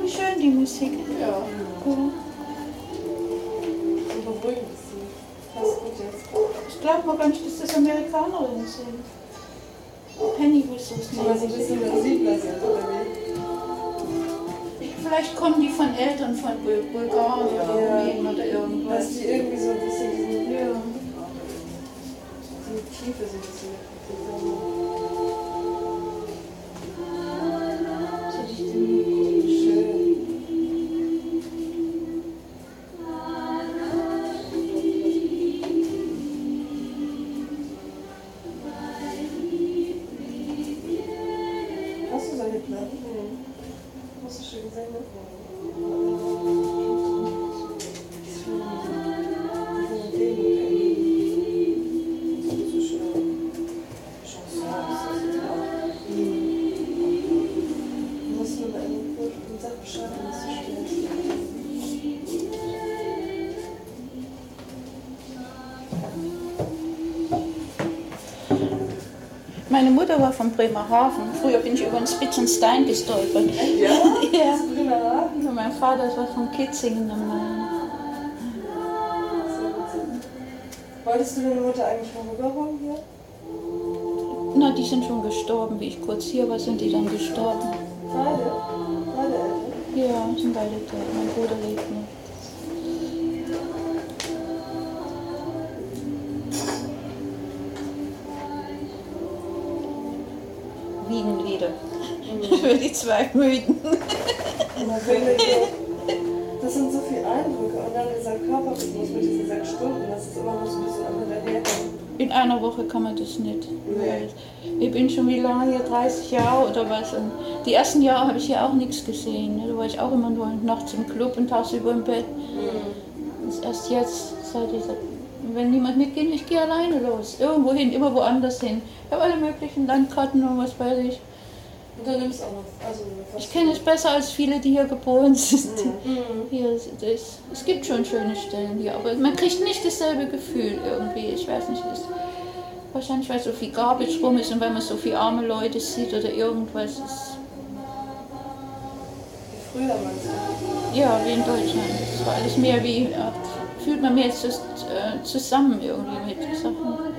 unheimlich schön, die Musik. Ja. Ja. Und beruhigend ist sie. Passt gut jetzt. Ich glaube mal gar nicht, dass das Amerikanerinnen sind. Penny wusste es Aber so ein nicht. bisschen sensibler sind, oder wie? Vielleicht kommen die von Eltern von Bulgarien oder Rumänien oder irgendwas. Dass die irgendwie so ein bisschen Ja. die Tiefe so ein bisschen. Soll ich den Schön. Hast du solche Platten? Hast du schön gesehen, ne? Meine Mutter war von Bremerhaven. Früher bin ich über den Spitzenstein gestolpert. Ja? Ja. Bremerhaven? Und mein Vater das war von Kitzingen am Main. Wolltest du deine Mutter eigentlich mal rüberholen hier? Na, die sind schon gestorben. Wie ich kurz hier war, sind die dann gestorben. Beide? Beide Eltern? Ja, sind beide tot. Mein Bruder lebt noch. Wiegenlieder. Für die zwei Müden. Und dann finde ich, das sind so viele Eindrücke und dann dieser Körperrhythmus mit diesen 6 Stunden, das ist immer noch so ein bisschen am Hinterherkommen. In einer Woche kann man das nicht. Nee. Ich bin schon wie lange hier, 30 Jahre oder was. Und die ersten Jahre habe ich hier auch nichts gesehen. Ne? Da war ich auch immer nur nachts im Club und tagsüber im Bett. Das ist erst jetzt, seit ich, wenn niemand mitgeht, ich gehe alleine los. Irgendwo hin, immer woanders hin. Ich habe alle möglichen Landkarten und was weiß ich. Und dann nimmst du auch noch. Also Ich kenne es besser als viele, die hier geboren sind. Mhm. Hier, es gibt schon schöne Stellen hier, aber man kriegt nicht dasselbe Gefühl irgendwie. Ich weiß nicht, wahrscheinlich weil so viel Garbage rum ist und weil man so viele arme Leute sieht oder irgendwas. Wie früher meinst du? Ja, wie in Deutschland. Das war alles mehr wie, fühlt man mehr zusammen irgendwie mit Sachen.